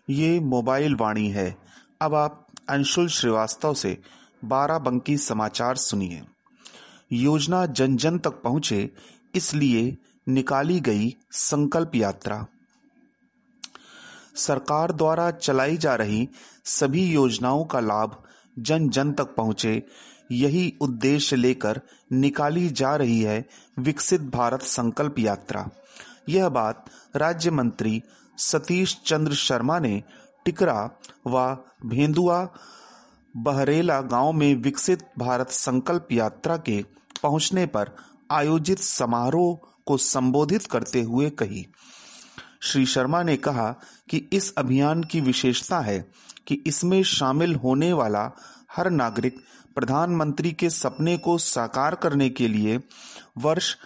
ये मोबाइल वाणी है। अब आप अंशुल श्रीवास्तव से बाराबंकी समाचार सुनिए। योजना जन जन तक पहुंचे, इसलिए निकाली गई संकल्प यात्रा। सरकार द्वारा चलाई जा रही सभी योजनाओं का लाभ जन जन तक पहुंचे, यही उद्देश्य लेकर निकाली जा रही है विकसित भारत संकल्प यात्रा। यह बात राज्य मंत्री सतीश चंद्र शर्मा ने टिकरा व भेंदुआ बहरेला गांव में विकसित भारत संकल्प यात्रा के पहुंचने पर आयोजित समारोह को संबोधित करते हुए कही। श्री शर्मा ने कहा कि इस अभियान की विशेषता है कि इसमें शामिल होने वाला हर नागरिक प्रधानमंत्री के सपने को साकार करने के लिए वर्ष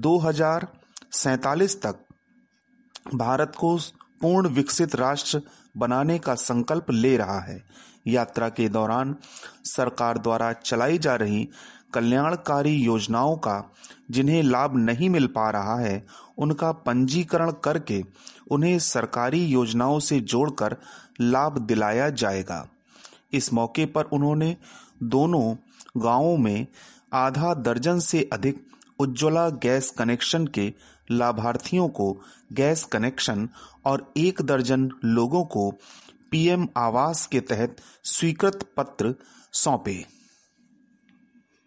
2047 तक भारत को पूर्ण विकसित राष्ट्र बनाने का संकल्प ले रहा है। यात्रा के दौरान सरकार द्वारा चलाई जा रही कल्याणकारी योजनाओं का जिन्हें लाभ नहीं मिल पा रहा है, उनका पंजीकरण करके उन्हें सरकारी योजनाओं से जोड़कर लाभ दिलाया जाएगा। इस मौके पर उन्होंने दोनों गांवों में आधा दर्जन से अधिक उज्ज्वला गैस कनेक्शन के लाभार्थियों को गैस कनेक्शन और 1 दर्जन लोगों को पीएम आवास के तहत स्वीकृत पत्र सौंपे।